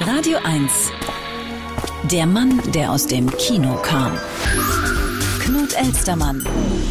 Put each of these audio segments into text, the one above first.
Radio 1. Der Mann, der aus dem Kino kam. Knut Elstermann.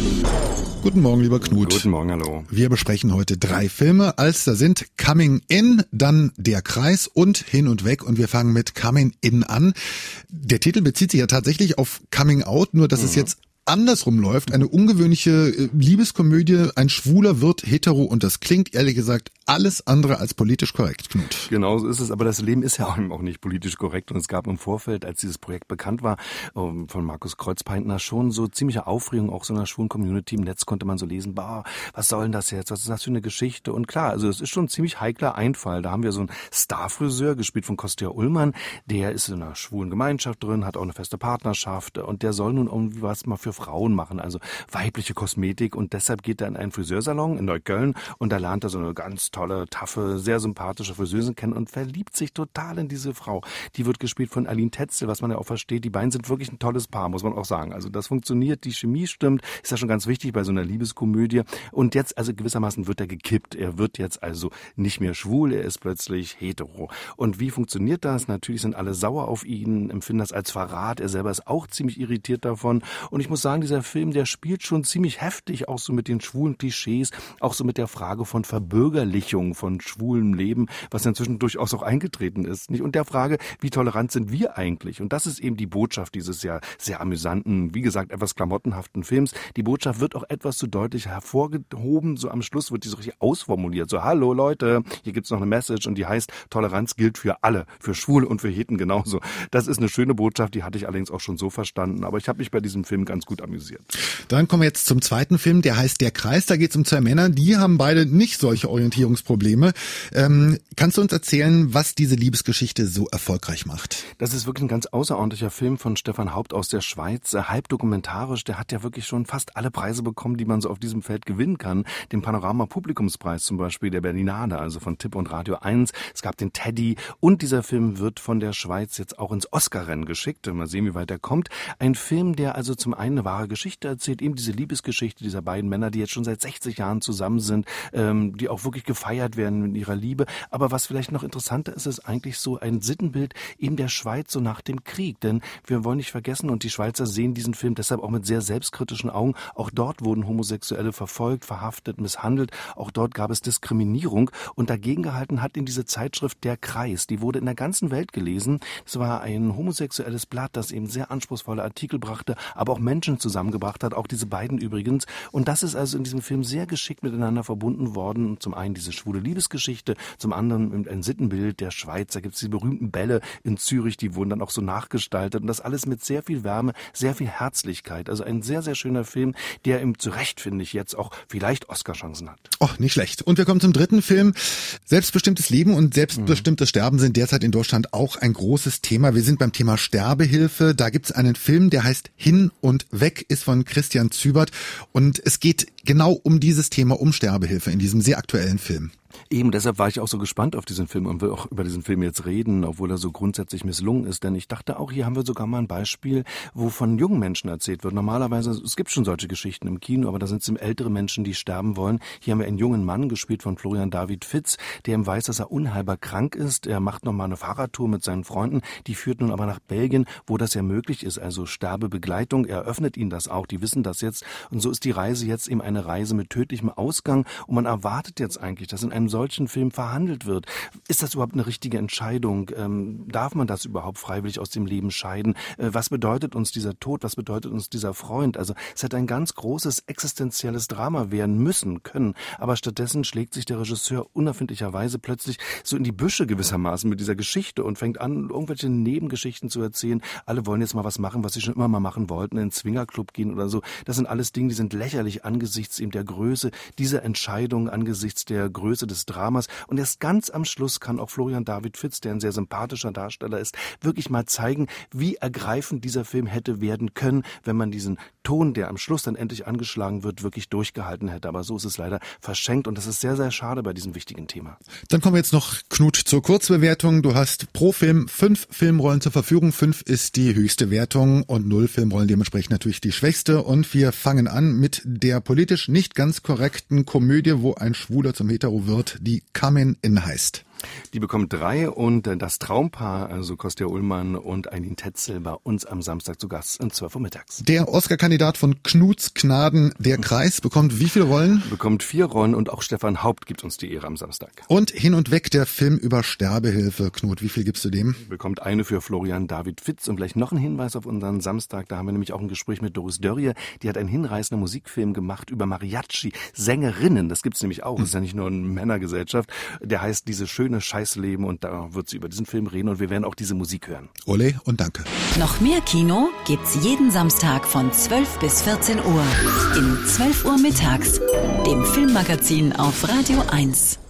Guten Morgen, lieber Knut. Guten Morgen, hallo. Wir besprechen heute 3 Filme. Da sind Coming In, dann Der Kreis und Hin und Weg. Und wir fangen mit Coming In an. Der Titel bezieht sich ja tatsächlich auf Coming Out, nur dass es jetzt andersrum läuft. Eine ungewöhnliche Liebeskomödie, ein Schwuler wird hetero und das klingt ehrlich gesagt alles andere als politisch korrekt, Knut. Genau so ist es, aber das Leben ist ja auch nicht politisch korrekt und es gab im Vorfeld, als dieses Projekt bekannt war, von Markus Kreuzpaintner schon so ziemliche Aufregung, auch so einer schwulen Community. Im Netz konnte man so lesen, was soll denn das jetzt, was ist das für eine Geschichte? Und klar, also es ist schon ein ziemlich heikler Einfall. Da haben wir so einen Starfriseur, gespielt von Kostja Ullmann, der ist in einer schwulen Gemeinschaft drin, hat auch eine feste Partnerschaft und der soll nun irgendwie was mal für Frauen machen, also weibliche Kosmetik und deshalb geht er in einen Friseursalon in Neukölln und da lernt er so eine ganz tolle, taffe, sehr sympathische Friseurin kennen und verliebt sich total in diese Frau. Die wird gespielt von Aline Tetzel, was man ja auch versteht. Die beiden sind wirklich ein tolles Paar, muss man auch sagen. Also das funktioniert, die Chemie stimmt, ist ja schon ganz wichtig bei so einer Liebeskomödie. Und jetzt also gewissermaßen wird er gekippt. Er wird jetzt also nicht mehr schwul, er ist plötzlich hetero. Und wie funktioniert das? Natürlich sind alle sauer auf ihn, empfinden das als Verrat. Er selber ist auch ziemlich irritiert davon. Und ich muss sagen, dieser Film, der spielt schon ziemlich heftig, auch so mit den schwulen Klischees, auch so mit der Frage von Verbürgerlichung von schwulem Leben, was inzwischen durchaus auch eingetreten ist, nicht? Und der Frage, wie tolerant sind wir eigentlich? Und das ist eben die Botschaft dieses ja sehr amüsanten, wie gesagt, etwas klamottenhaften Films. Die Botschaft wird auch etwas zu deutlich hervorgehoben, so am Schluss wird die so richtig ausformuliert, so, hallo Leute, hier gibt's noch eine Message und die heißt, Toleranz gilt für alle, für Schwule und für Heten genauso. Das ist eine schöne Botschaft, die hatte ich allerdings auch schon so verstanden, aber ich habe mich bei diesem Film ganz gut amüsiert. Dann kommen wir jetzt zum zweiten Film, der heißt Der Kreis. Da geht es um 2 Männer, die haben beide nicht solche Orientierungsprobleme. Kannst du uns erzählen, was diese Liebesgeschichte so erfolgreich macht? Das ist wirklich ein ganz außerordentlicher Film von Stefan Haupt aus der Schweiz, halb dokumentarisch. Der hat ja wirklich schon fast alle Preise bekommen, die man so auf diesem Feld gewinnen kann. Den Panorama-Publikumspreis zum Beispiel der Berlinale, also von Tipp und Radio 1. Es gab den Teddy und dieser Film wird von der Schweiz jetzt auch ins Oscar-Rennen geschickt. Mal sehen, wie weit er kommt. Ein Film, der also zum einen eine wahre Geschichte erzählt, eben diese Liebesgeschichte dieser beiden Männer, die jetzt schon seit 60 Jahren zusammen sind, die auch wirklich gefeiert werden in ihrer Liebe. Aber was vielleicht noch interessanter ist, ist eigentlich so ein Sittenbild eben der Schweiz so nach dem Krieg. Denn wir wollen nicht vergessen, und die Schweizer sehen diesen Film deshalb auch mit sehr selbstkritischen Augen, auch dort wurden Homosexuelle verfolgt, verhaftet, misshandelt. Auch dort gab es Diskriminierung. Und dagegen gehalten hat in diese Zeitschrift Der Kreis. Die wurde in der ganzen Welt gelesen. Es war ein homosexuelles Blatt, das eben sehr anspruchsvolle Artikel brachte, aber auch Menschen zusammengebracht hat, auch diese beiden übrigens. Und das ist also in diesem Film sehr geschickt miteinander verbunden worden. Zum einen diese schwule Liebesgeschichte, zum anderen ein Sittenbild der Schweiz. Da gibt es die berühmten Bälle in Zürich, die wurden dann auch so nachgestaltet. Und das alles mit sehr viel Wärme, sehr viel Herzlichkeit. Also ein sehr, sehr schöner Film, der ihm zu Recht, finde ich, jetzt auch vielleicht Oscar-Chancen hat. Oh, nicht schlecht. Und wir kommen zum dritten Film. Selbstbestimmtes Leben und selbstbestimmtes Sterben sind derzeit in Deutschland auch ein großes Thema. Wir sind beim Thema Sterbehilfe. Da gibt es einen Film, der heißt Hin und Weg, ist von Christian Zübert. Und es geht genau um dieses Thema, um Sterbehilfe in diesem sehr aktuellen Film. Eben, deshalb war ich auch so gespannt auf diesen Film und will auch über diesen Film jetzt reden, obwohl er so grundsätzlich misslungen ist. Denn ich dachte auch, hier haben wir sogar mal ein Beispiel, wo von jungen Menschen erzählt wird. Normalerweise, es gibt schon solche Geschichten im Kino, aber da sind es eben ältere Menschen, die sterben wollen. Hier haben wir einen jungen Mann, gespielt von Florian David Fitz, der eben weiß, dass er unheilbar krank ist. Er macht nochmal eine Fahrradtour mit seinen Freunden. Die führt nun aber nach Belgien, wo das ja möglich ist, also Sterbebegleitung. Er eröffnet ihnen das auch, die wissen das jetzt. Und so ist die Reise jetzt eben eine Reise mit tödlichem Ausgang. Und man erwartet jetzt eigentlich, dass in einem solchen Film verhandelt wird. Ist das überhaupt eine richtige Entscheidung? Darf man das überhaupt freiwillig aus dem Leben scheiden? Was bedeutet uns dieser Tod? Was bedeutet uns dieser Freund? Also es hätte ein ganz großes existenzielles Drama werden müssen können. Aber stattdessen schlägt sich der Regisseur unerfindlicherweise plötzlich so in die Büsche gewissermaßen mit dieser Geschichte und fängt an, irgendwelche Nebengeschichten zu erzählen. Alle wollen jetzt mal was machen, was sie schon immer mal machen wollten, in einen Swingerclub gehen oder so. Das sind alles Dinge, die sind lächerlich angesichts eben der Größe dieser Entscheidung, angesichts der Größe des Dramas. Und erst ganz am Schluss kann auch Florian David Fitz, der ein sehr sympathischer Darsteller ist, wirklich mal zeigen, wie ergreifend dieser Film hätte werden können, wenn man diesen Ton, der am Schluss dann endlich angeschlagen wird, wirklich durchgehalten hätte. Aber so ist es leider verschenkt und das ist sehr, sehr schade bei diesem wichtigen Thema. Dann kommen wir jetzt noch, Knut, zur Kurzbewertung. Du hast pro Film 5 Filmrollen zur Verfügung. 5 ist die höchste Wertung und 0 Filmrollen dementsprechend natürlich die schwächste. Und wir fangen an mit der politisch nicht ganz korrekten Komödie, wo ein Schwuler zum Hetero wird, die Coming In heißt. Die bekommt 3 und das Traumpaar, also Kostja Ullmann und Eileen Tetzel, bei uns am Samstag zu Gast um 12 Uhr mittags. Der Oscar-Kandidat von Knuts Gnaden, der Kreis, bekommt wie viele Rollen? Bekommt 4 Rollen und auch Stefan Haupt gibt uns die Ehre am Samstag. Und Hin und Weg, der Film über Sterbehilfe. Knut, wie viel gibst du dem? Bekommt eine für Florian David Fitz und vielleicht noch ein Hinweis auf unseren Samstag. Da haben wir nämlich auch ein Gespräch mit Doris Dörrie. Die hat einen hinreißenden Musikfilm gemacht über Mariachi, Sängerinnen. Das gibt's nämlich auch. Das ist ja nicht nur eine Männergesellschaft. Der heißt Diese schöne Scheißleben und da wird sie über diesen Film reden und wir werden auch diese Musik hören. Ole und danke. Noch mehr Kino gibt's jeden Samstag von 12 bis 14 Uhr. In 12 Uhr mittags, dem Filmmagazin auf Radio 1.